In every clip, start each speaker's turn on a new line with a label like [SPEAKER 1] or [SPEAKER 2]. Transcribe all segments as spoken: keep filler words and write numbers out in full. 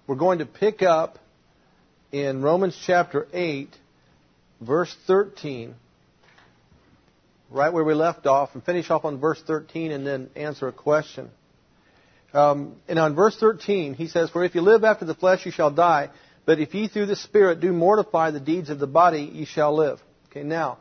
[SPEAKER 1] we're going to pick up in Romans chapter eight, verse thirteen, right where we left off, and finish off on verse thirteen and then answer a question. Um, and on verse thirteen, he says, "For if you live after the flesh, you shall die. But if ye through the Spirit do mortify the deeds of the body, ye shall live." Okay, now,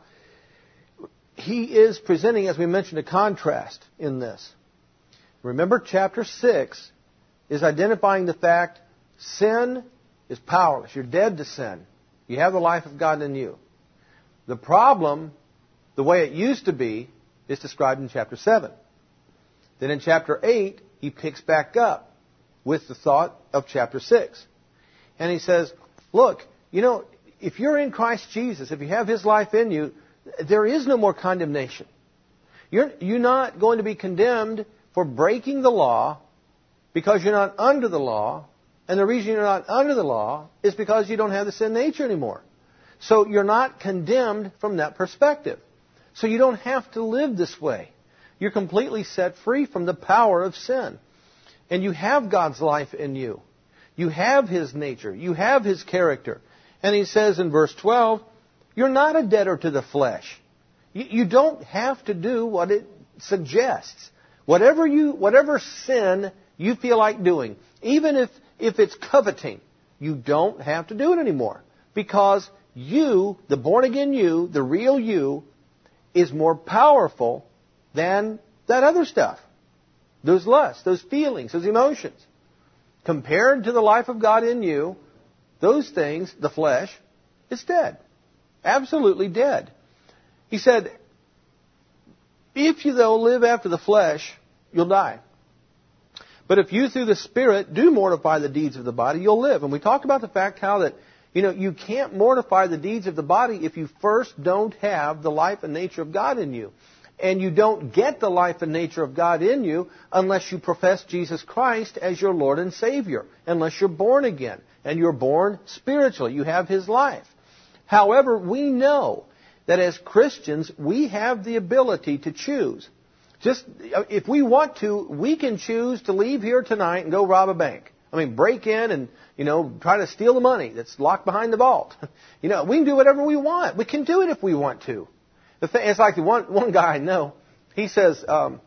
[SPEAKER 1] he is presenting, as we mentioned, a contrast in this. Remember, chapter six is identifying the fact sin is powerless. You're dead to sin. You have the life of God in you. The problem, the way it used to be, is described in chapter seven. Then in chapter eight, he picks back up with the thought of chapter six. And he says, look, you know, if you're in Christ Jesus, if you have His life in you, there is no more condemnation. You're, you're not going to be condemned for breaking the law because you're not under the law. And the reason you're not under the law is because you don't have the sin nature anymore. So you're not condemned from that perspective. So you don't have to live this way. You're completely set free from the power of sin. And you have God's life in you. You have His nature. You have His character. And he says in verse twelve, you're not a debtor to the flesh. You, you don't have to do what it suggests. Whatever you, whatever sin you feel like doing, even if, if it's coveting, you don't have to do it anymore. Because you, the born-again you, the real you, is more powerful than that other stuff. Those lusts, those feelings, those emotions. Compared to the life of God in you, those things, the flesh, is dead. Absolutely dead. He said, if you, though, live after the flesh, you'll die. But if you, through the Spirit, do mortify the deeds of the body, you'll live. And we talked about the fact how that, you know, you can't mortify the deeds of the body if you first don't have the life and nature of God in you. And you don't get the life and nature of God in you unless you profess Jesus Christ as your Lord and Savior. Unless you're born again. And you're born spiritually. You have His life. However, we know that as Christians, we have the ability to choose. Just, if we want to, we can choose to leave here tonight and go rob a bank. I mean, break in and, you know, try to steal the money that's locked behind the vault. You know, we can do whatever we want. We can do it if we want to. The thing, it's like the one, one guy I know, he says, um,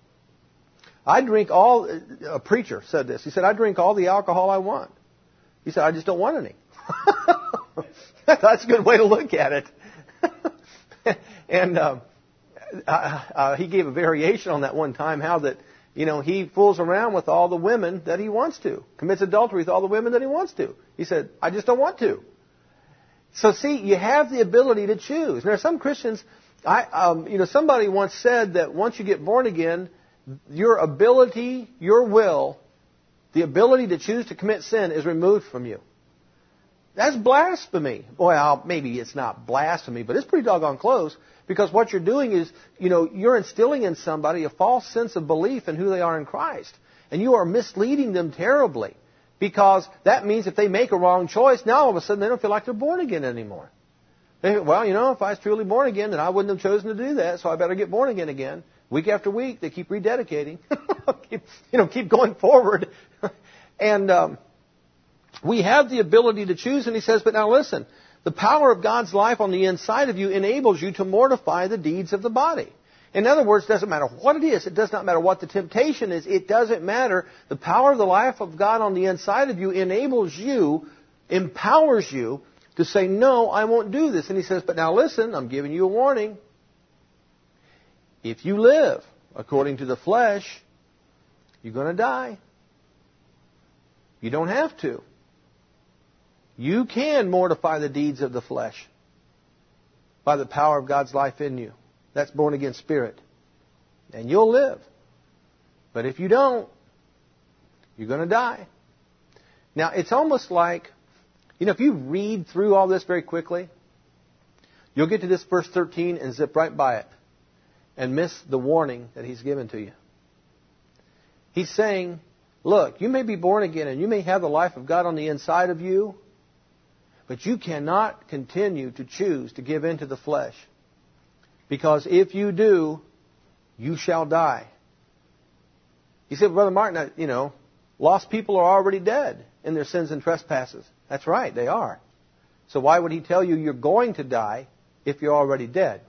[SPEAKER 1] I drink all, a preacher said this, he said, I drink all the alcohol I want. He said, I just don't want any. That's a good way to look at it. And um, uh, uh, he gave a variation on that one time, how that, you know, he fools around with all the women that he wants to, commits adultery with all the women that he wants to. He said, I just don't want to. So see, you have the ability to choose. There are some Christians, I, um, you know, somebody once said that once you get born again, your ability, your will, the ability to choose to commit sin is removed from you. That's blasphemy. Well, maybe it's not blasphemy, but it's pretty doggone close, because what you're doing is, you know, you're instilling in somebody a false sense of belief in who they are in Christ. And you are misleading them terribly. Because that means if they make a wrong choice, now all of a sudden they don't feel like they're born again anymore. They, well, you know, if I was truly born again, then I wouldn't have chosen to do that, so I better get born again again. Week after week, they keep rededicating. keep, you know, keep going forward. And um, we have the ability to choose, and he says, but now listen, the power of God's life on the inside of you enables you to mortify the deeds of the body. In other words, it doesn't matter what it is. It does not matter what the temptation is. It doesn't matter. The power of the life of God on the inside of you enables you, empowers you to say, no, I won't do this. And he says, but now listen, I'm giving you a warning. If you live according to the flesh, you're going to die. You don't have to. You can mortify the deeds of the flesh by the power of God's life in you. That's born again spirit. And you'll live. But if you don't, you're going to die. Now, it's almost like, you know, if you read through all this very quickly, you'll get to this verse thirteen and zip right by it and miss the warning that he's given to you. He's saying, look, you may be born again and you may have the life of God on the inside of you, but you cannot continue to choose to give in to the flesh. Because if you do, you shall die. He said, Brother Martin, you know, Lost people are already dead in their sins and trespasses. That's right, they are. So why would he tell you you're going to die if you're already dead?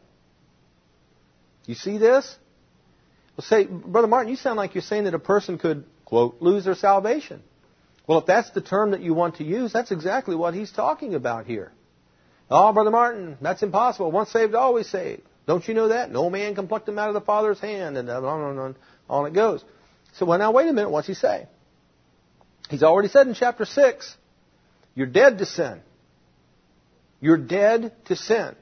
[SPEAKER 1] You see this? Well, say, Brother Martin, you sound like you're saying that a person could, quote, lose their salvation. Well, if that's the term that you want to use, that's exactly what he's talking about here. Oh, Brother Martin, that's impossible. Once saved, always saved. Don't you know that? No man can pluck them out of the Father's hand, and on and on, on it goes. So, well, now, wait a minute. What's he say? He's already said in chapter six, you're dead to sin. You're dead to sin.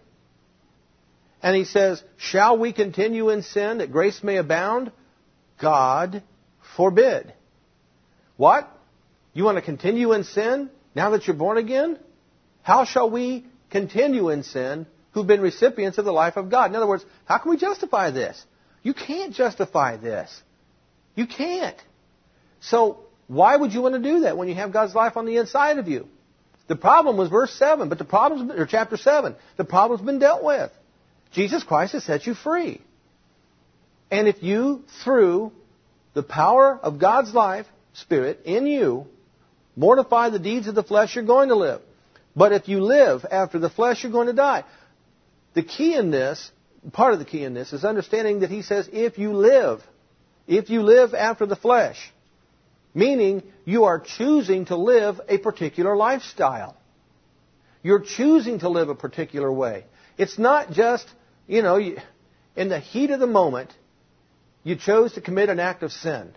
[SPEAKER 1] And he says, shall we continue in sin that grace may abound? God forbid. What? You want to continue in sin now that you're born again? How shall we continue in sin who've been recipients of the life of God? In other words, how can we justify this? You can't justify this. You can't. So why would you want to do that when you have God's life on the inside of you? The problem was verse seven, but the problem's, or chapter seven, the problem's been dealt with. Jesus Christ has set you free. And if you, through the power of God's life, Spirit, in you, mortify the deeds of the flesh, you're going to live. But if you live after the flesh, you're going to die. The key in this, part of the key in this, is understanding that he says, if you live, if you live after the flesh, meaning you are choosing to live a particular lifestyle. You're choosing to live a particular way. It's not just, you know, you, in the heat of the moment, you chose to commit an act of sin.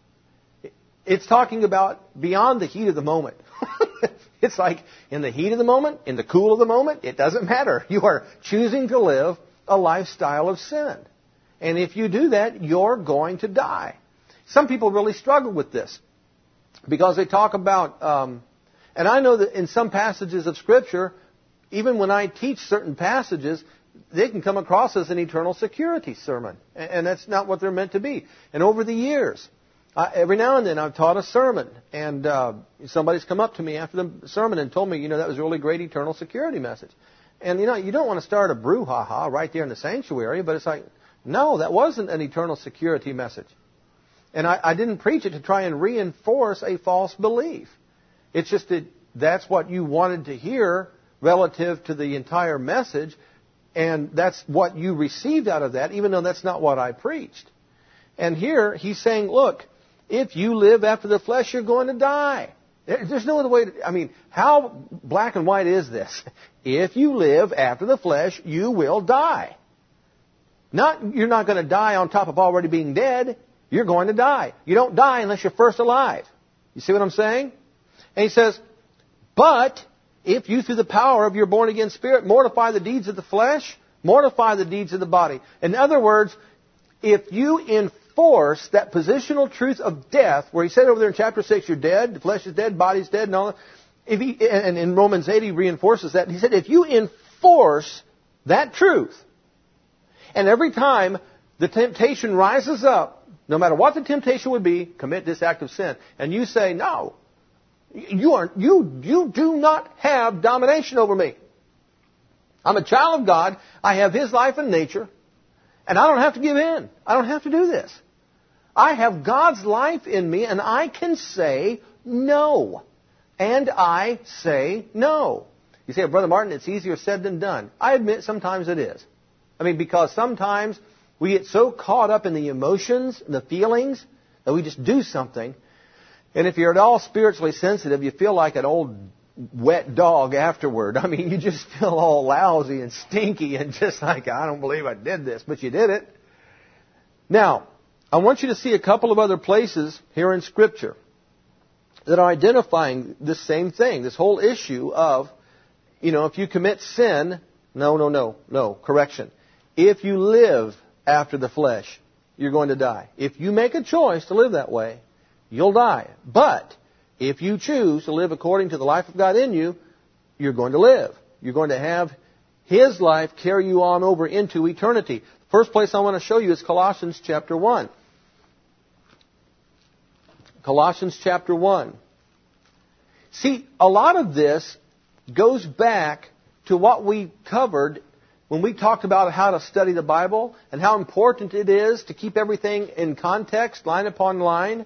[SPEAKER 1] It's talking about beyond the heat of the moment. It's like in the heat of the moment, in the cool of the moment, it doesn't matter. You are choosing to live a lifestyle of sin. And if you do that, you're going to die. Some people really struggle with this because they talk about, um, and I know that in some passages of Scripture, even when I teach certain passages, they can come across as an eternal security sermon. And that's not what they're meant to be. And over the years, uh, every now and then I've taught a sermon, and uh, somebody's come up to me after the sermon and told me, you know, that was a really great eternal security message. And, you know, you don't want to start a brouhaha right there in the sanctuary, but it's like, no, that wasn't an eternal security message. And I, I didn't preach it to try and reinforce a false belief. It's just that that's what you wanted to hear relative to the entire message, and that's what you received out of that, even though that's not what I preached. And here he's saying, look, if you live after the flesh, you're going to die. There's no other way to, I mean, how black and white is this? If you live after the flesh, you will die. Not, you're not going to die on top of already being dead. You're going to die. You don't die unless you're first alive. You see what I'm saying? And he says, but if you, through the power of your born-again spirit, mortify the deeds of the flesh, mortify the deeds of the body. In other words, if you enforce that positional truth of death, where he said over there in chapter six, you're dead, the flesh is dead, body's dead, and all that. If he, and in Romans eight, he reinforces that. He said, if you enforce that truth, and every time the temptation rises up, no matter what the temptation would be, commit this act of sin. And you say, no, you are you you do not have domination over me. I'm a child of God. I have His life and nature. And I don't have to give in. I don't have to do this. I have God's life in me, and I can say no. And I say no. You say, Brother Martin, it's easier said than done. I admit sometimes it is. I mean, because sometimes we get so caught up in the emotions and the feelings that we just do something. And if you're at all spiritually sensitive, you feel like an old wet dog afterward. I mean, you just feel all lousy and stinky and just like, I don't believe I did this, but you did it. Now, I want you to see a couple of other places here in Scripture that are identifying this same thing, this whole issue of, you know, if you commit sin, no, no, no, no, correction. If you live after the flesh, you're going to die. If you make a choice to live that way, you'll die. But if you choose to live according to the life of God in you, you're going to live. You're going to have His life carry you on over into eternity. The first place I want to show you is Colossians chapter one. Colossians chapter one. See, a lot of this goes back to what we covered when we talked about how to study the Bible and how important it is to keep everything in context, line upon line,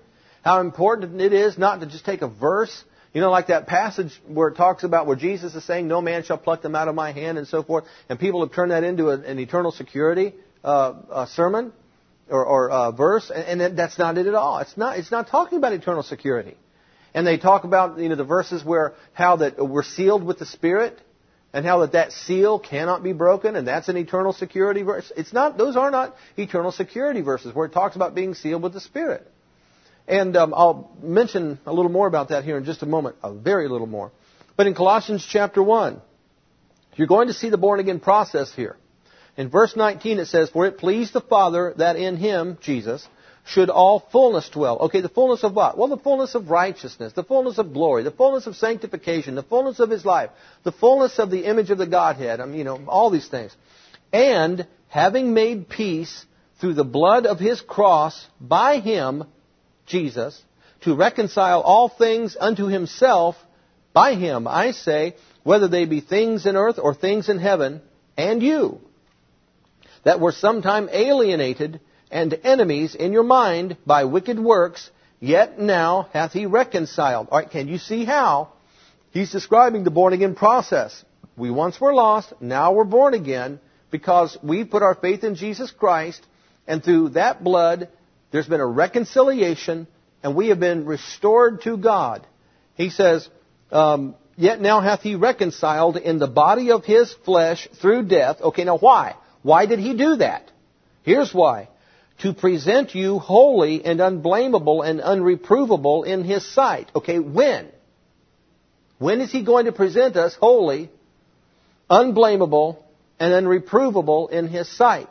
[SPEAKER 1] how important it is not to just take a verse, you know, like that passage where it talks about where Jesus is saying, no man shall pluck them out of my hand and so forth. And people have turned that into a, an eternal security uh, a sermon or, or uh, verse. And, and that's not it at all. It's not, it's not talking about eternal security. And they talk about, you know, the verses where how that we're sealed with the Spirit and how that that seal cannot be broken. And that's an eternal security verse. It's not, those are not eternal security verses where it talks about being sealed with the Spirit. And um, I'll mention a little more about that here in just a moment, a very little more. But in Colossians chapter one, you're going to see the born-again process here. In verse nineteen it says, for it pleased the Father that in Him, Jesus, should all fullness dwell. Okay, the fullness of what? Well, the fullness of righteousness, the fullness of glory, the fullness of sanctification, the fullness of His life, the fullness of the image of the Godhead. I mean, you know, all these things. And having made peace through the blood of His cross by Him, Jesus, to reconcile all things unto Himself, by Him, I say, whether they be things in earth or things in heaven, and you, that were sometime alienated and enemies in your mind by wicked works, yet now hath He reconciled. All right, can you see how? He's describing the born-again process. We once were lost, now we're born again, because we put our faith in Jesus Christ, and through that blood, there's been a reconciliation, and we have been restored to God. He says, um, yet now hath He reconciled in the body of His flesh through death. Okay, now why? Why did He do that? Here's why. To present you holy and unblameable and unreprovable in His sight. Okay, when? When is He going to present us holy, unblameable, and unreprovable in His sight?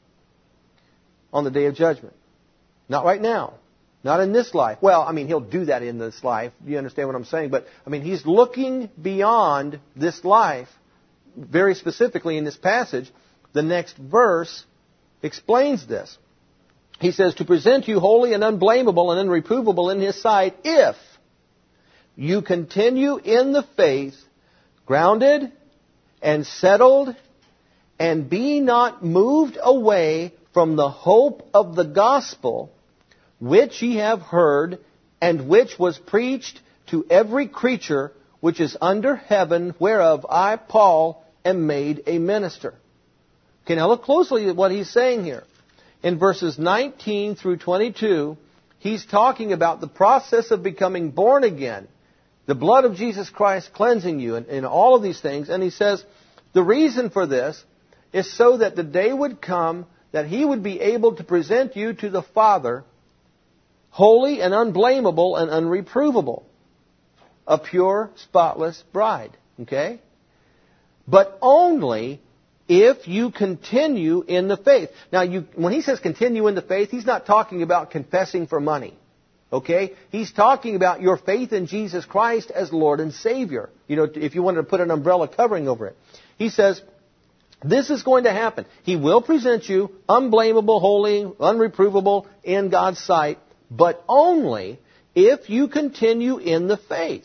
[SPEAKER 1] On the day of judgment. Not right now. Not in this life. Well, I mean, He'll do that in this life. You understand what I'm saying? But, I mean, He's looking beyond this life, very specifically in this passage. The next verse explains this. He says, to present you holy and unblameable and unreprovable in His sight, if you continue in the faith, grounded and settled, and be not moved away from the hope of the gospel, which ye have heard, and which was preached to every creature which is under heaven, whereof I, Paul, am made a minister. Okay, now look closely at what he's saying here. In verses nineteen through twenty-two, he's talking about the process of becoming born again, the blood of Jesus Christ cleansing you, and, and all of these things. And he says, the reason for this is so that the day would come that He would be able to present you to the Father, holy and unblameable and unreprovable, a pure, spotless bride. Okay? But only if you continue in the faith. Now, you, when he says continue in the faith, he's not talking about confessing for money. Okay? He's talking about your faith in Jesus Christ as Lord and Savior. You know, if you wanted to put an umbrella covering over it. He says, this is going to happen. He will present you unblameable, holy, unreprovable in God's sight, but only if you continue in the faith.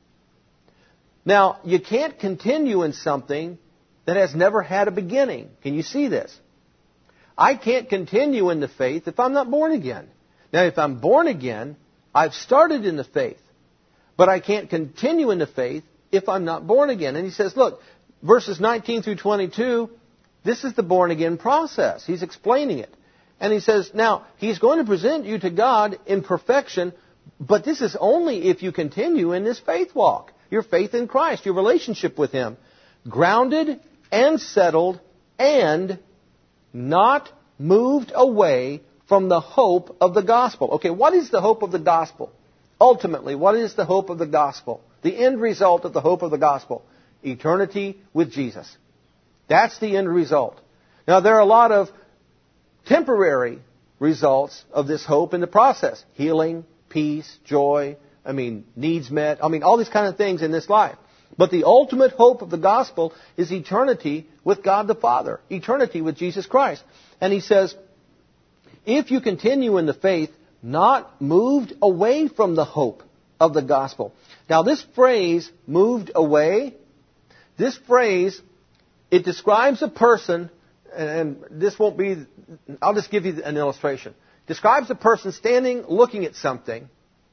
[SPEAKER 1] Now, you can't continue in something that has never had a beginning. Can you see this? I can't continue in the faith if I'm not born again. Now, if I'm born again, I've started in the faith. But I can't continue in the faith if I'm not born again. And he says, look, verses nineteen through twenty-two, this is the born again process. He's explaining it. And he says, now, He's going to present you to God in perfection, but this is only if you continue in this faith walk. Your faith in Christ, your relationship with Him. Grounded and settled and not moved away from the hope of the gospel. Okay, what is the hope of the gospel? Ultimately, what is the hope of the gospel? The end result of the hope of the gospel. Eternity with Jesus. That's the end result. Now, there are a lot of temporary results of this hope in the process. Healing, peace, joy, I mean, needs met. I mean, all these kind of things in this life. But the ultimate hope of the gospel is eternity with God the Father. Eternity with Jesus Christ. And he says, if you continue in the faith, not moved away from the hope of the gospel. Now, this phrase, moved away, this phrase, it describes a person, and this won't be, I'll just give you an illustration. Describes a person standing looking at something,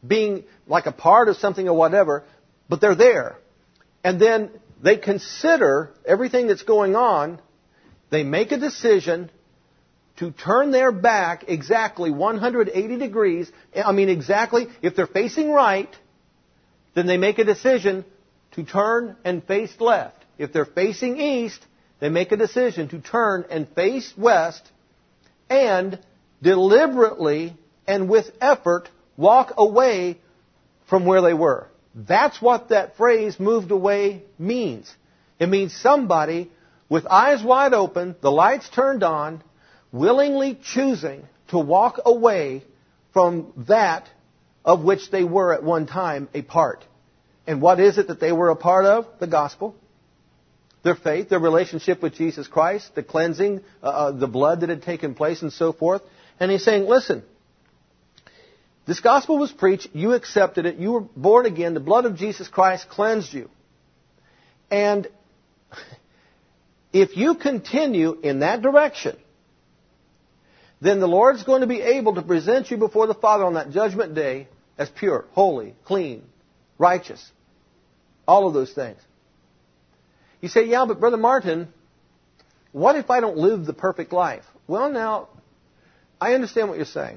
[SPEAKER 1] being like a part of something or whatever, but they're there. And then they consider everything that's going on. They make a decision to turn their back exactly one hundred eighty degrees. I mean, exactly, if they're facing right, then they make a decision to turn and face left. If they're facing east, they make a decision to turn and face west and deliberately and with effort walk away from where they were. That's what that phrase, moved away, means. It means somebody with eyes wide open, the lights turned on, willingly choosing to walk away from that of which they were at one time a part. And what is it that they were a part of? The gospel. Their faith, their relationship with Jesus Christ, the cleansing, uh, the blood that had taken place and so forth. And he's saying, listen, this gospel was preached, you accepted it, you were born again, the blood of Jesus Christ cleansed you. And if you continue in that direction, then the Lord's going to be able to present you before the Father on that judgment day as pure, holy, clean, righteous. All of those things. You say, yeah, but Brother Martin, what if I don't live the perfect life? Well, now, I understand what you're saying.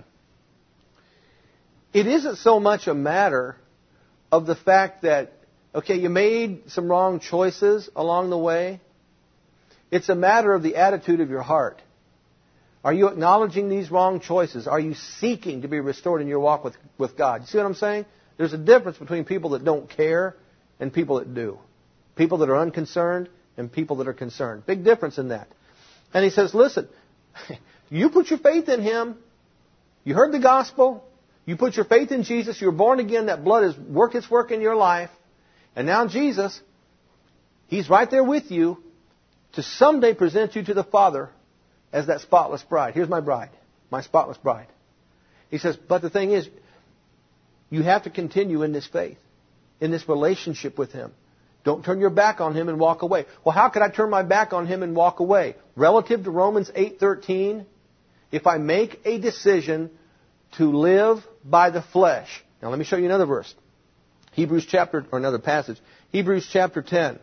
[SPEAKER 1] It isn't so much a matter of the fact that, okay, you made some wrong choices along the way. It's a matter of the attitude of your heart. Are you acknowledging these wrong choices? Are you seeking to be restored in your walk with, with God? You see what I'm saying? There's a difference between people that don't care and people that do. People that are unconcerned and people that are concerned. Big difference in that. And he says, listen, you put your faith in Him. You heard the gospel. You put your faith in Jesus. You're born again. That blood has worked its work in your life. And now Jesus, He's right there with you to someday present you to the Father as that spotless bride. Here's my bride, my spotless bride. He says, but the thing is, you have to continue in this faith, in this relationship with Him. Don't turn your back on Him and walk away. Well, how could I turn my back on Him and walk away? Relative to Romans eight thirteen, if I make a decision to live by the flesh. Now let me show you another verse. Hebrews chapter, or another passage. Hebrews chapter ten.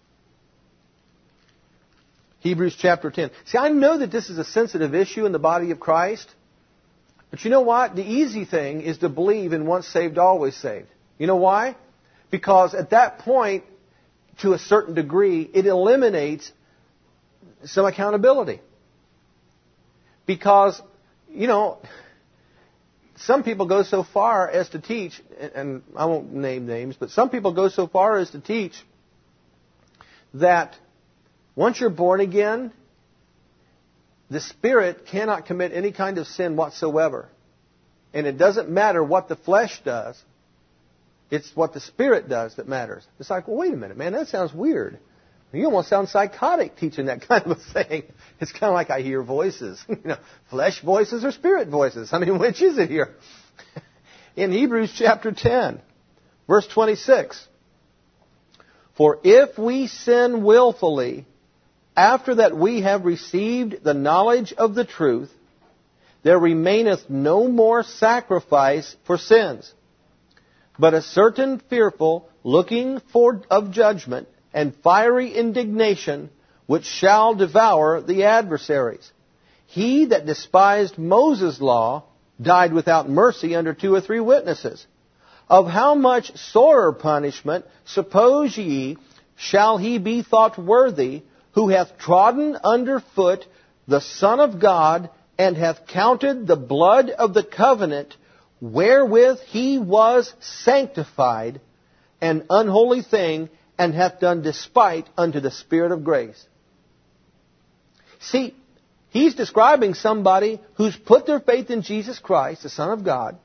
[SPEAKER 1] Hebrews chapter ten. See, I know that this is a sensitive issue in the body of Christ. But you know what? The easy thing is to believe in once saved, always saved. You know why? Because at that point, to a certain degree, it eliminates some accountability. Because, you know, some people go so far as to teach, and I won't name names, but some people go so far as to teach that once you're born again, the Spirit cannot commit any kind of sin whatsoever. And it doesn't matter what the flesh does. It's what the Spirit does that matters. It's like, well, wait a minute, man, that sounds weird. You almost sound psychotic teaching that kind of a thing. It's kind of like I hear voices. You know, flesh voices or spirit voices. I mean, which is it here? In Hebrews chapter ten, verse twenty-six. For if we sin willfully, after that we have received the knowledge of the truth, there remaineth no more sacrifice for sins, but a certain fearful looking for of judgment and fiery indignation, which shall devour the adversaries. He that despised Moses' law died without mercy under two or three witnesses. Of how much sorer punishment, suppose ye, shall he be thought worthy, who hath trodden under foot the Son of God, and hath counted the blood of the covenant, wherewith he was sanctified, an unholy thing, and hath done despite unto the Spirit of grace. See, he's describing somebody who's put their faith in Jesus Christ, the Son of God,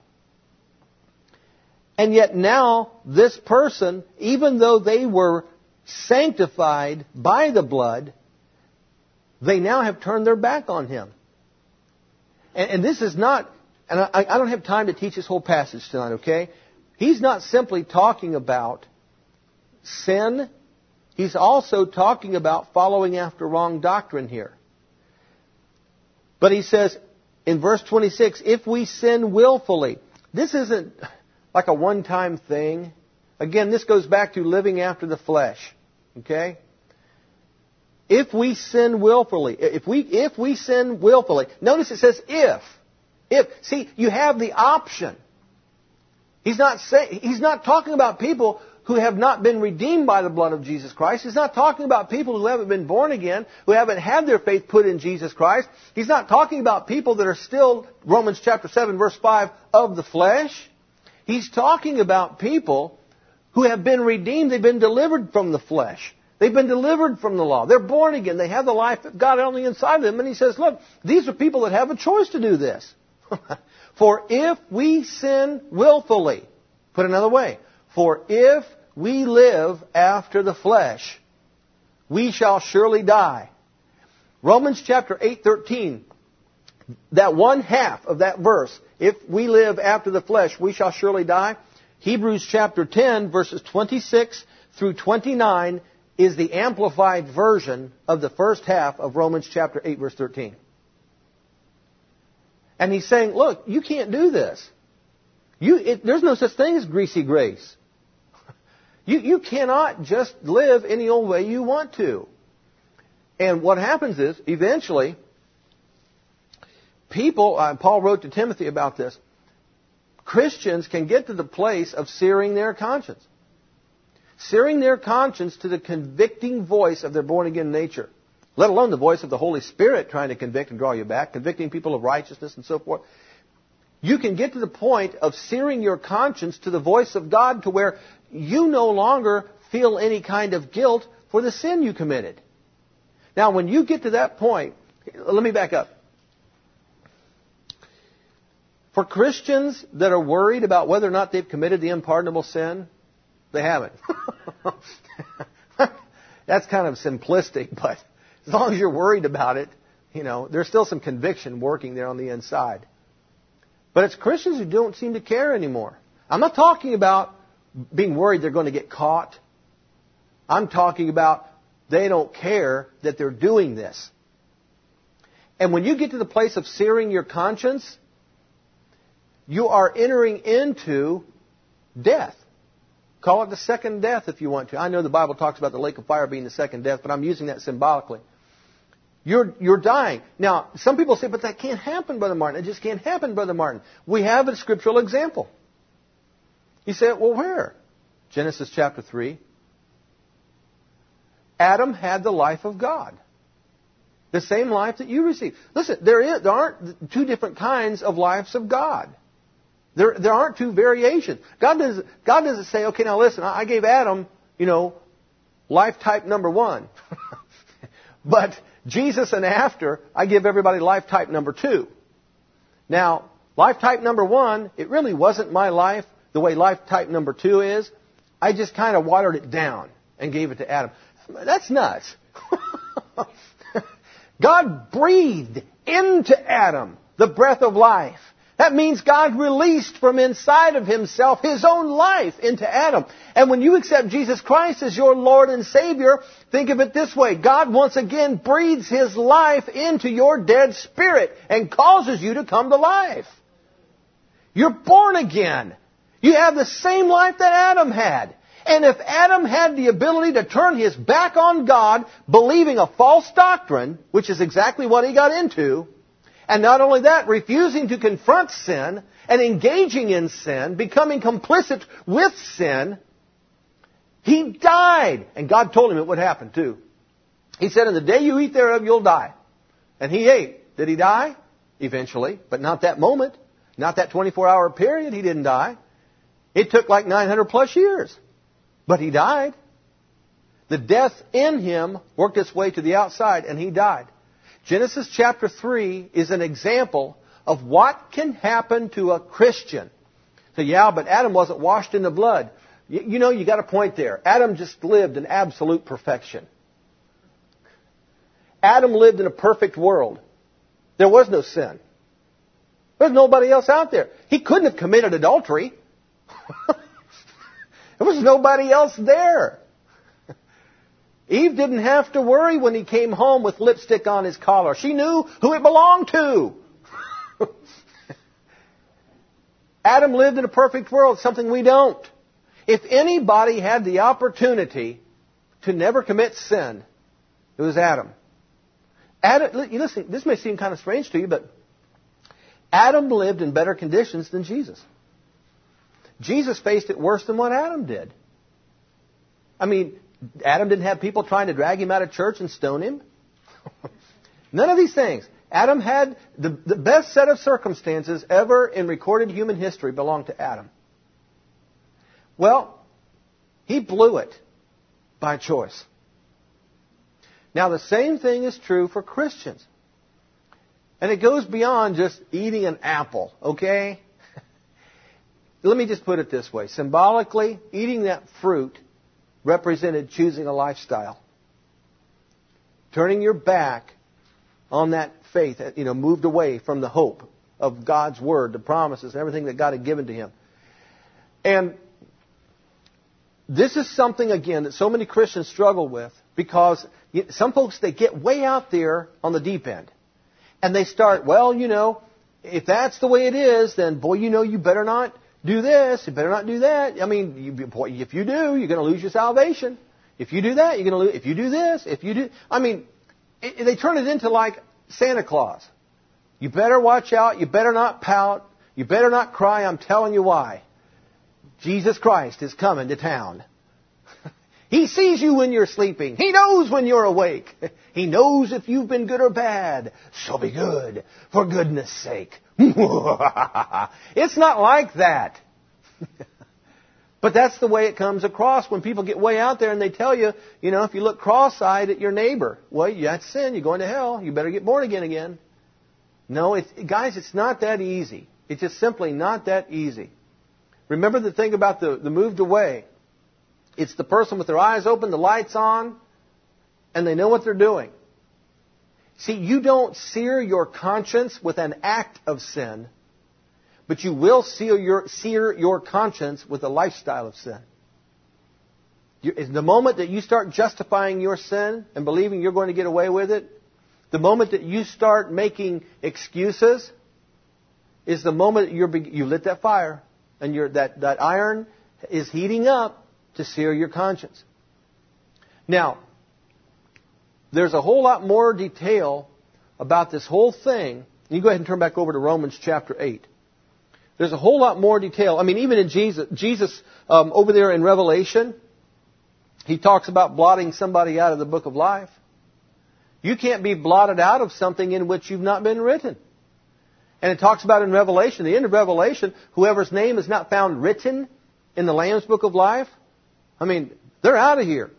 [SPEAKER 1] and yet now this person, even though they were sanctified by the blood, they now have turned their back on Him. And, and this is not, and I, I don't have time to teach this whole passage tonight, okay? He's not simply talking about sin. He's also talking about following after wrong doctrine here. But he says in verse twenty-six, if we sin willfully, this isn't like a one-time thing. Again, this goes back to living after the flesh. Okay? If we sin willfully, if we, if we sin willfully, notice it says if. If. See, you have the option. He's not saying, he's not talking about people who have not been redeemed by the blood of Jesus Christ. He's not talking about people who haven't been born again, who haven't had their faith put in Jesus Christ. He's not talking about people that are still, Romans chapter seven, verse five, of the flesh. He's talking about people who have been redeemed. They've been delivered from the flesh. They've been delivered from the law. They're born again. They have the life of God on the inside of them. And he says, look, these are people that have a choice to do this. For if we sin willfully, put another way, for if we live after the flesh, we shall surely die. Romans chapter eight, thirteen, that one half of that verse, if we live after the flesh, we shall surely die. Hebrews chapter ten, verses twenty-six through twenty-nine, is the amplified version of the first half of Romans chapter eight, verse thirteen. And he's saying, look, you can't do this. You, it, there's no such thing as greasy grace. You, you cannot just live any old way you want to. And what happens is, eventually, people, uh, Paul wrote to Timothy about this, Christians can get to the place of searing their conscience. Searing their conscience to the convicting voice of their born-again nature. Let alone the voice of the Holy Spirit trying to convict and draw you back, convicting people of righteousness and so forth. You can get to the point of searing your conscience to the voice of God to where you no longer feel any kind of guilt for the sin you committed. Now, when you get to that point, let me back up. For Christians that are worried about whether or not they've committed the unpardonable sin, they haven't. That's kind of simplistic, but as long as you're worried about it, you know, there's still some conviction working there on the inside. But it's Christians who don't seem to care anymore. I'm not talking about being worried they're going to get caught. I'm talking about they don't care that they're doing this. And when you get to the place of searing your conscience, you are entering into death. Call it the second death if you want to. I know the Bible talks about the lake of fire being the second death, but I'm using that symbolically. You're, you're dying. Now, some people say, but that can't happen, Brother Martin. It just can't happen, Brother Martin. We have a scriptural example. You say, well, where? Genesis chapter three. Adam had the life of God. The same life that you received. Listen, there, is, there aren't two different kinds of lives of God. There, there aren't two variations. God doesn't, God doesn't say, okay, now listen, I gave Adam, you know, life type number one. But Jesus and after, I give everybody life type number two. Now, life type number one, it really wasn't my life the way life type number two is. I just kind of watered it down and gave it to Adam. That's nuts. God breathed into Adam the breath of life. That means God released from inside of Himself His own life into Adam. And when you accept Jesus Christ as your Lord and Savior, think of it this way. God once again breathes His life into your dead spirit and causes you to come to life. You're born again. You have the same life that Adam had. And if Adam had the ability to turn his back on God, believing a false doctrine, which is exactly what he got into, and not only that, refusing to confront sin and engaging in sin, becoming complicit with sin, he died. And God told him it would happen too. He said, in the day you eat thereof, you'll die. And he ate. Did he die? Eventually. But not that moment. Not that twenty-four hour period. He didn't die. It took like nine hundred plus years. But he died. The death in him worked its way to the outside, and he died. Genesis chapter three is an example of what can happen to a Christian. So yeah, but Adam wasn't washed in the blood. You, you know, you got a point there. Adam just lived in absolute perfection. Adam lived in a perfect world. There was no sin. There's nobody else out there. He couldn't have committed adultery. There was nobody else there. Eve didn't have to worry when he came home with lipstick on his collar. She knew who it belonged to. Adam lived in a perfect world, something we don't. If anybody had the opportunity to never commit sin, it was Adam. Adam, listen, this may seem kind of strange to you, but Adam lived in better conditions than Jesus. Jesus faced it worse than what Adam did. I mean, Adam didn't have people trying to drag him out of church and stone him. None of these things. Adam had the, the best set of circumstances ever in recorded human history belonged to Adam. Well, he blew it by choice. Now, the same thing is true for Christians. And it goes beyond just eating an apple, okay? Let me just put it this way. Symbolically, eating that fruit represented choosing a lifestyle. Turning your back on that faith, you know, moved away from the hope of God's Word, the promises, and everything that God had given to him. And this is something, again, that so many Christians struggle with because some folks, they get way out there on the deep end. And they start, well, you know, if that's the way it is, then, boy, you know, you better not do this, you better not do that. I mean, you, boy, if you do, you're going to lose your salvation. If you do that, you're going to lose. If you do this, if you do... I mean, it, they turn it into like Santa Claus. You better watch out. You better not pout. You better not cry. I'm telling you why. Jesus Christ is coming to town. He sees you when you're sleeping. He knows when you're awake. He knows if you've been good or bad. So be good, for goodness sake. It's not like that. But that's the way it comes across when people get way out there and they tell you, you know, if you look cross-eyed at your neighbor, well, that's sin. You're going to hell. You better get born again again. No, it's, guys, it's not that easy. It's just simply not that easy. Remember the thing about the, the moved away. It's the person with their eyes open, the lights on, and they know what they're doing. See, you don't sear your conscience with an act of sin, but you will sear your, sear your conscience with a lifestyle of sin. You, the moment that you start justifying your sin and believing you're going to get away with it, the moment that you start making excuses, is the moment that you're, you lit that fire, and you're, that, that iron is heating up to sear your conscience. Now, there's a whole lot more detail about this whole thing. You go ahead and turn back over to Romans chapter eight. There's a whole lot more detail. I mean, even in Jesus, Jesus um, over there in Revelation, he talks about blotting somebody out of the book of life. You can't be blotted out of something in which you've not been written. And it talks about in Revelation, the end of Revelation, whoever's name is not found written in the Lamb's book of life, I mean, they're out of here.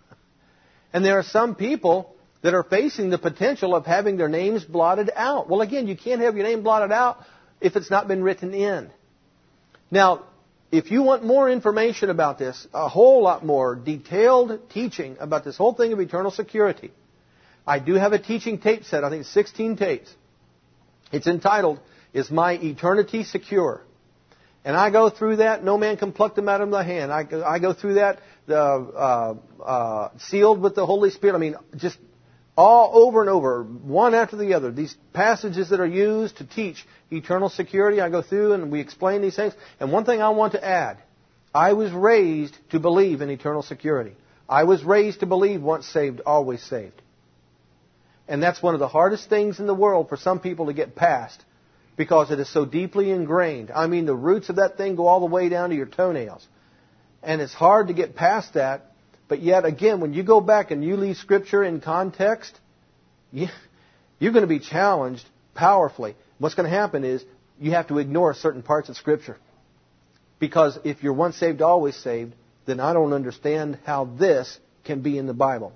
[SPEAKER 1] And there are some people that are facing the potential of having their names blotted out. Well, again, you can't have your name blotted out if it's not been written in. Now, if you want more information about this, a whole lot more detailed teaching about this whole thing of eternal security, I do have a teaching tape set. I think it's sixteen tapes. It's entitled, Is My Eternity Secure? And I go through that. No man can pluck them out of my hand. I, I go through that, the, uh, uh, sealed with the Holy Spirit. I mean, just all over and over, one after the other. These passages that are used to teach eternal security, I go through and we explain these things. And one thing I want to add, I was raised to believe in eternal security. I was raised to believe once saved, always saved. And that's one of the hardest things in the world for some people to get past, because it is so deeply ingrained. I mean, the roots of that thing go all the way down to your toenails. And it's hard to get past that. But yet, again, when you go back and you leave Scripture in context, you, you're going to be challenged powerfully. What's going to happen is you have to ignore certain parts of Scripture. Because if you're once saved, always saved, then I don't understand how this can be in the Bible.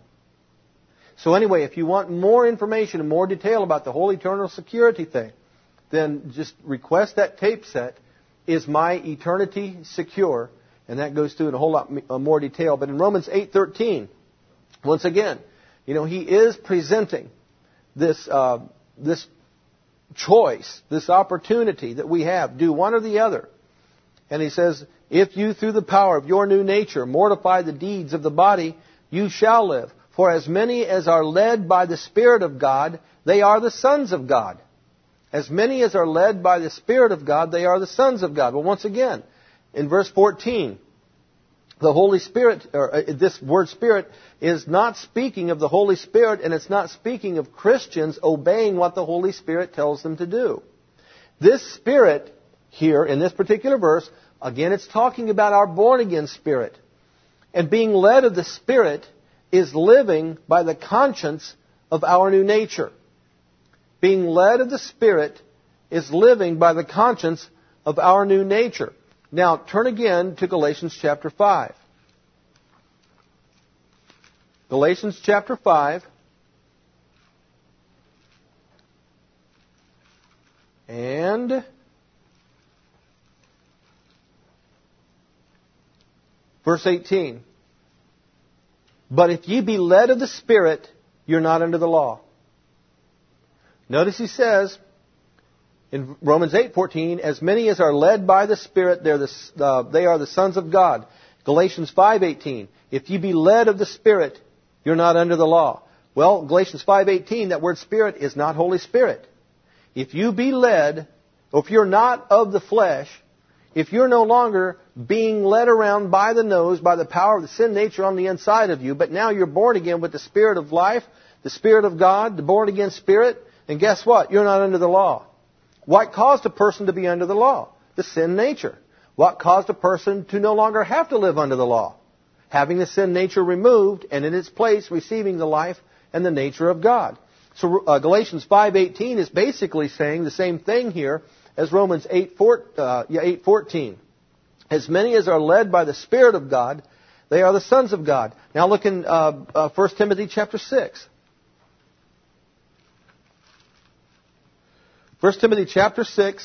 [SPEAKER 1] So anyway, if you want more information and more detail about the whole eternal security thing, then just request that tape set, Is My Eternity Secure? And that goes through in a whole lot more detail. But in Romans eight thirteen, once again, you know, he is presenting this uh, this choice, this opportunity that we have. Do one or the other. And he says, if you through the power of your new nature mortify the deeds of the body, you shall live. For as many as are led by the Spirit of God, they are the sons of God. As many as are led by the Spirit of God, they are the sons of God. Well, once again, in verse fourteen, the Holy Spirit, or uh, this word Spirit, is not speaking of the Holy Spirit, and it's not speaking of Christians obeying what the Holy Spirit tells them to do. This Spirit here, in this particular verse, again, it's talking about our born-again spirit. And being led of the Spirit is living by the conscience of our new nature. Being led of the Spirit is living by the conscience of our new nature. Now, turn again to Galatians chapter five. Galatians chapter five. And verse eighteen. But if ye be led of the Spirit, you're not under the law. Notice he says in Romans eight fourteen, as many as are led by the Spirit, they're the, uh, they are the sons of God. Galatians five eighteen, if ye be led of the Spirit, you're not under the law. Well, Galatians five eighteen, that word Spirit is not Holy Spirit. If you be led, or if you're not of the flesh, if you're no longer being led around by the nose, by the power of the sin nature on the inside of you, but now you're born again with the Spirit of life, the Spirit of God, the born again Spirit, and guess what? You're not under the law. What caused a person to be under the law? The sin nature. What caused a person to no longer have to live under the law? Having the sin nature removed, and in its place receiving the life and the nature of God. So uh, Galatians five eighteen is basically saying the same thing here as Romans eight fourteen. As many as are led by the Spirit of God, they are the sons of God. Now look in uh, uh, First Timothy chapter six. First Timothy chapter six,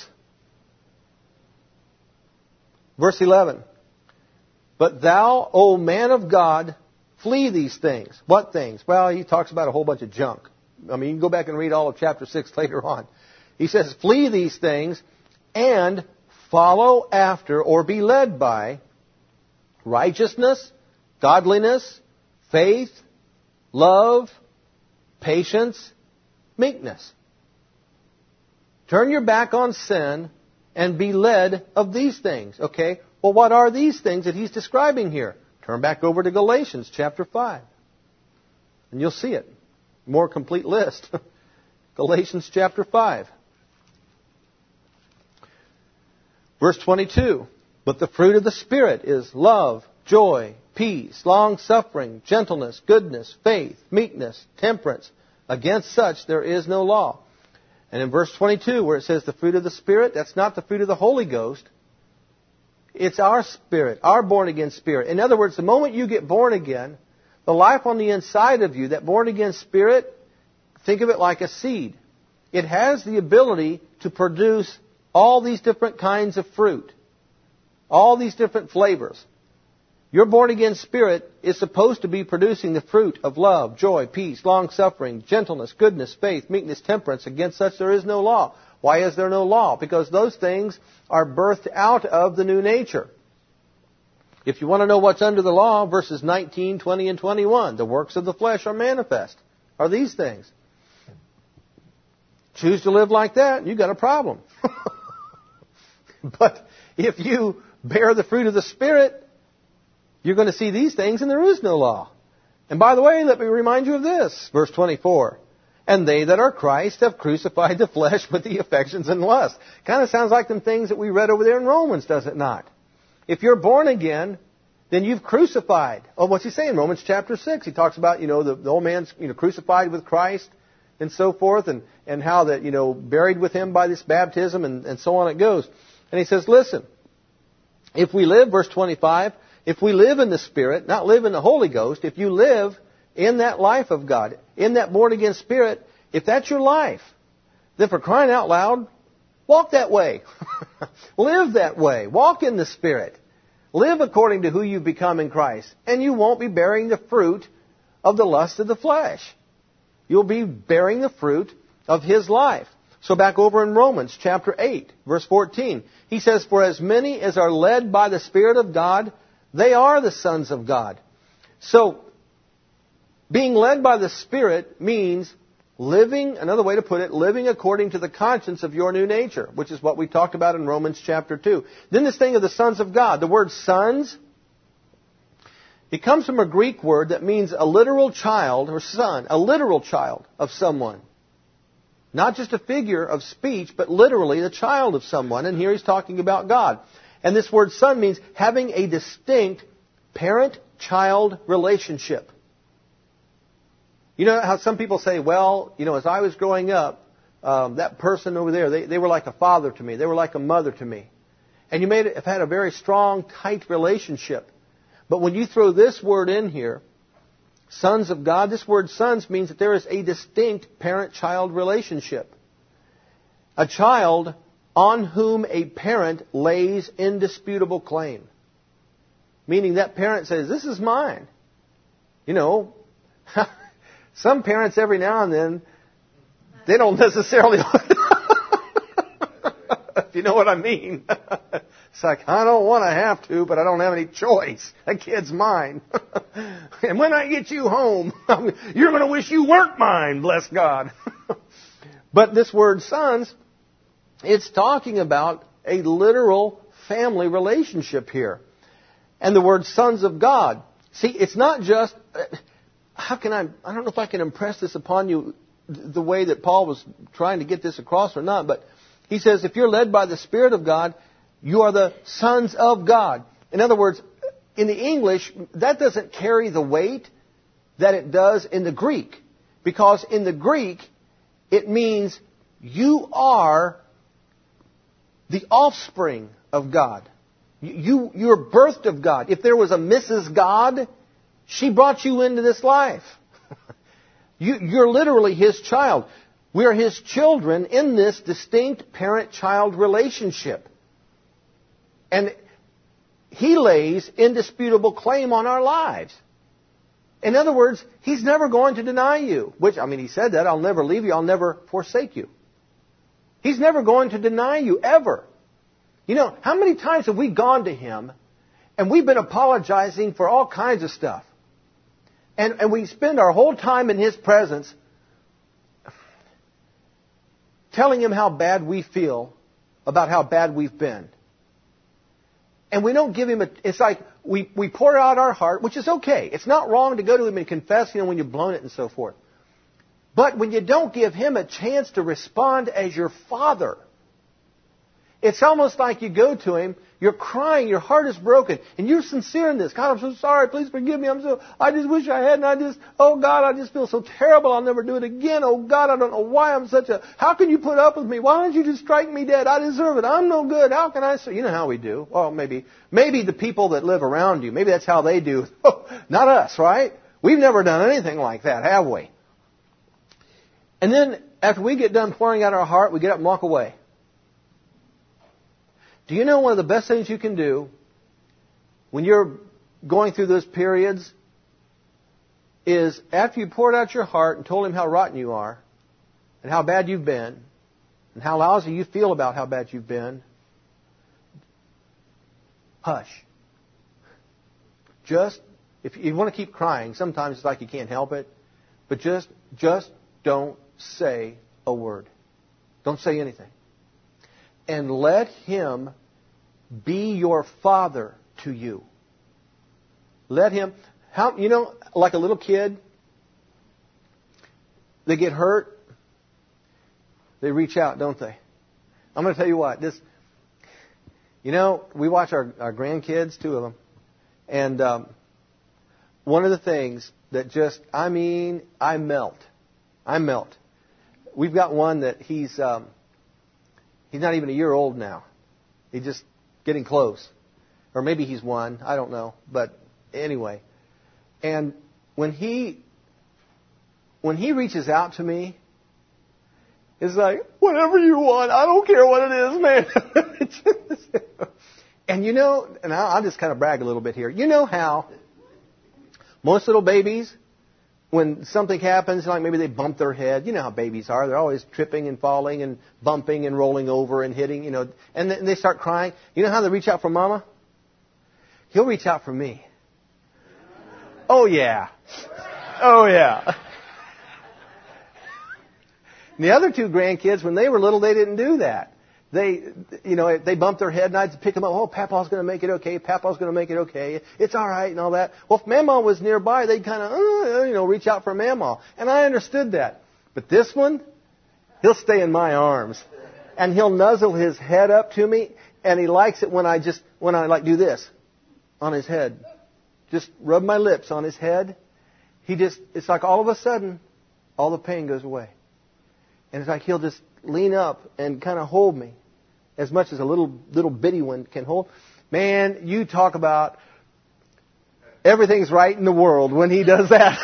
[SPEAKER 1] verse eleven. But thou, O man of God, flee these things. What things? Well, he talks about a whole bunch of junk. I mean, you can go back and read all of chapter six later on. He says, flee these things and follow after or be led by righteousness, godliness, faith, love, patience, meekness. Turn your back on sin and be led of these things. Okay? Well, what are these things that he's describing here? Turn back over to Galatians chapter five. And you'll see it. More complete list. Galatians chapter five. Verse twenty-two. But the fruit of the Spirit is love, joy, peace, long-suffering, gentleness, goodness, faith, meekness, temperance. Against such there is no law. And in verse twenty-two, where it says the fruit of the Spirit, that's not the fruit of the Holy Ghost. It's our spirit, our born-again spirit. In other words, the moment you get born again, the life on the inside of you, that born-again spirit, think of it like a seed. It has the ability to produce all these different kinds of fruit, all these different flavors. Your born-again spirit is supposed to be producing the fruit of love, joy, peace, long-suffering, gentleness, goodness, faith, meekness, temperance. Against such there is no law. Why is there no law? Because those things are birthed out of the new nature. If you want to know what's under the law, verses nineteen, twenty, and twenty-one, the works of the flesh are manifest, are these things. Choose to live like that, you've got a problem. But if you bear the fruit of the Spirit, you're going to see these things and there is no law. And by the way, let me remind you of this, verse twenty-four. And they that are Christ have crucified the flesh with the affections and lusts. Kind of sounds like them things that we read over there in Romans, does it not? If you're born again, then you've crucified. Oh, what's he saying? Romans chapter six. He talks about, you know, the, the old man's, you know, crucified with Christ and so forth, and, and how that, you know, buried with him by this baptism, and, and so on it goes. And he says, listen, if we live, verse twenty-five, if we live in the Spirit, not live in the Holy Ghost, if you live in that life of God, in that born-again Spirit, if that's your life, then for crying out loud, walk that way. Live that way. Walk in the Spirit. Live according to who you've become in Christ. And you won't be bearing the fruit of the lust of the flesh. You'll be bearing the fruit of His life. So back over in Romans chapter eight, verse fourteen, he says, for as many as are led by the Spirit of God, they are the sons of God. So, being led by the Spirit means Living, another way to put it, living according to the conscience of your new nature, which is what we talked about in Romans chapter two. Then this thing of the sons of God. The word sons, it comes from a Greek word that means a literal child or son, a literal child of someone. Not just a figure of speech, but literally the child of someone. And here he's talking about God. And this word son means having a distinct parent-child relationship. You know how some people say, well, you know, as I was growing up, um, that person over there, they, they were like a father to me. They were like a mother to me. And you may have had a very strong, tight relationship. But when you throw this word in here, sons of God, this word sons means that there is a distinct parent-child relationship. A child on whom a parent lays indisputable claim. Meaning that parent says, this is mine. You know, some parents every now and then, they don't necessarily, if you know what I mean. It's like, I don't want to have to, but I don't have any choice. That kid's mine. And when I get you home, you're going to wish you weren't mine, bless God. But this word sons, it's talking about a literal family relationship here. And the word sons of God. See, it's not just, how can I, I don't know if I can impress this upon you the way that Paul was trying to get this across or not, but he says if you're led by the Spirit of God, you are the sons of God. In other words, in the English, that doesn't carry the weight that it does in the Greek. Because in the Greek, it means you are the offspring of God. You, you're birthed of God. If there was a Missus God, she brought you into this life. you, you're literally His child. We're His children in this distinct parent-child relationship. And He lays indisputable claim on our lives. In other words, He's never going to deny you. Which, I mean, He said that, I'll never leave you, I'll never forsake you. He's never going to deny you, ever. You know, how many times have we gone to Him and we've been apologizing for all kinds of stuff? And, and we spend our whole time in His presence telling Him how bad we feel about how bad we've been. And we don't give Him a, it's like we, we pour out our heart, which is okay. It's not wrong to go to Him and confess, you know, when you've blown it and so forth. But when you don't give Him a chance to respond as your Father, it's almost like you go to Him, you're crying, your heart is broken, and you're sincere in this. God, I'm so sorry, please forgive me, I'm so, I just wish I hadn't, I just, oh God, I just feel so terrible, I'll never do it again, oh God, I don't know why I'm such a, how can you put up with me, why don't you just strike me dead, I deserve it, I'm no good, how can I, you know how we do, well maybe, maybe the people that live around you, maybe that's how they do, not us, right? We've never done anything like that, have we? And then, after we get done pouring out our heart, we get up and walk away. Do you know one of the best things you can do when you're going through those periods is after you poured out your heart and told Him how rotten you are and how bad you've been and how lousy you feel about how bad you've been, hush. Just, if you want to keep crying, sometimes it's like you can't help it, but just, just don't say a word. Don't say anything. And let Him be your Father to you. Let Him, how, you know, like a little kid, they get hurt, they reach out, don't they? I'm going to tell you what, this, you know, we watch our, our grandkids, two of them, and um, one of the things that just, I mean, I melt. I melt. We've got one that he's, um, he's not even a year old now. He's just getting close. Or maybe he's one. I don't know. But anyway. And when he, when he reaches out to me, it's like, whatever you want. I don't care what it is, man. And you know, and I'll just kind of brag a little bit here. You know how most little babies, when something happens, like maybe they bump their head, you know how babies are. They're always tripping and falling and bumping and rolling over and hitting, you know, and they start crying. You know how they reach out for Mama? He'll reach out for me. Oh, yeah. Oh, yeah. And the other two grandkids, when they were little, they didn't do that. They, you know, they bumped their head, and I'd pick them up. Oh, Papa's going to make it okay. Papa's going to make it okay. It's all right, and all that. Well, if Mama was nearby, they'd kind of, uh, you know, reach out for Mama. And I understood that. But this one, he'll stay in my arms, and he'll nuzzle his head up to me, and he likes it when I just, when I like do this on his head. Just rub my lips on his head. He just, it's like all of a sudden, all the pain goes away. And it's like he'll just lean up and kind of hold me as much as a little little bitty one can hold. Man, you talk about everything's right in the world when he does that.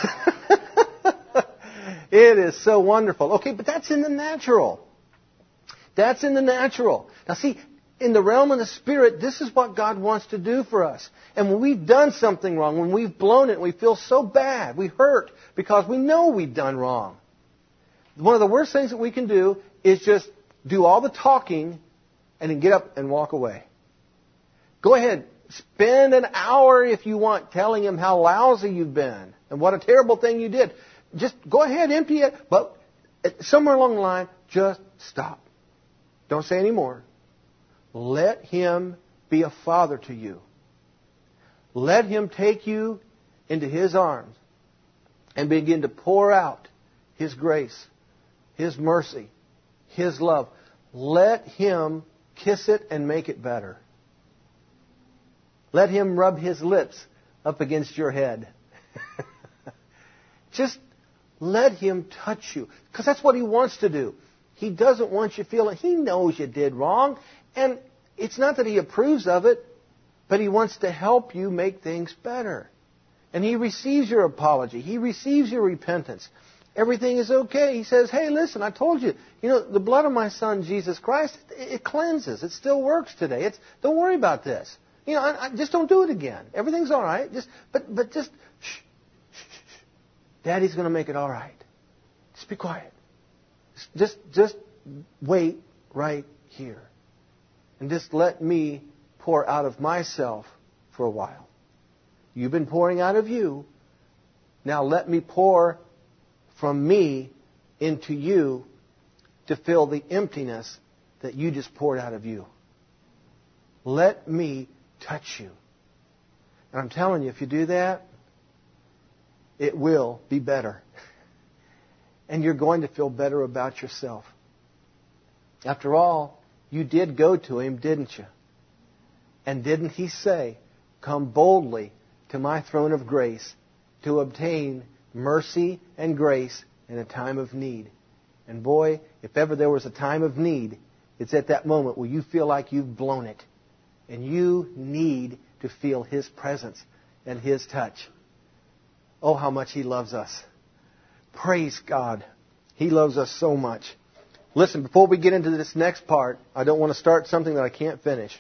[SPEAKER 1] It is so wonderful. Okay, but that's in the natural. That's in the natural. Now see, in the realm of the Spirit, this is what God wants to do for us. And when we've done something wrong, when we've blown it, we feel so bad, we hurt because we know we've done wrong. One of the worst things that we can do is just do all the talking and then get up and walk away. Go ahead. Spend an hour if you want telling him how lousy you've been and what a terrible thing you did. Just go ahead, empty it. But somewhere along the line, just stop. Don't say any more. Let him be a father to you. Let him take you into his arms and begin to pour out his grace, his mercy, his love. Let him kiss it and make it better. Let him rub his lips up against your head. Just let him touch you. Because that's what he wants to do. He doesn't want you feeling, he knows you did wrong. And it's not that he approves of it, but he wants to help you make things better. And he receives your apology. He receives your repentance. Everything is okay. He says, hey, listen, I told you, you know, the blood of my Son, Jesus Christ, it, it cleanses. It still works today. It's, don't worry about this. You know, I, I, just don't do it again. Everything's all right. Just, but, but just, shh, shh, shh, shh. Daddy's going to make it all right. Just be quiet. Just, just wait right here. And just let me pour out of myself for a while. You've been pouring out of you. Now let me pour from me into you to fill the emptiness that you just poured out of you. Let me touch you. And I'm telling you, if you do that, it will be better. And you're going to feel better about yourself. After all, you did go to him, didn't you? And didn't he say, come boldly to my throne of grace to obtain mercy and grace in a time of need? And boy, if ever there was a time of need, it's at that moment where you feel like you've blown it. And you need to feel his presence and his touch. Oh, how much he loves us. Praise God. He loves us so much. Listen, before we get into this next part, I don't want to start something that I can't finish.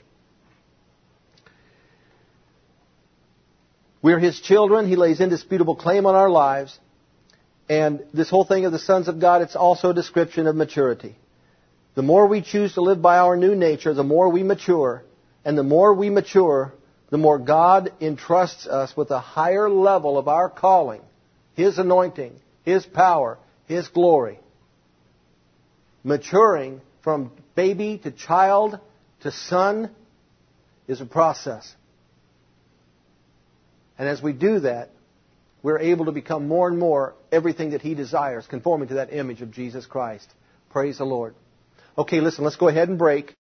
[SPEAKER 1] We're his children. He lays indisputable claim on our lives. And this whole thing of the sons of God, it's also a description of maturity. The more we choose to live by our new nature, the more we mature. And the more we mature, the more God entrusts us with a higher level of our calling, his anointing, his power, his glory. Maturing from baby to child to son is a process. And as we do that, we're able to become more and more everything that he desires, conforming to that image of Jesus Christ. Praise the Lord. Okay, listen, let's go ahead and break.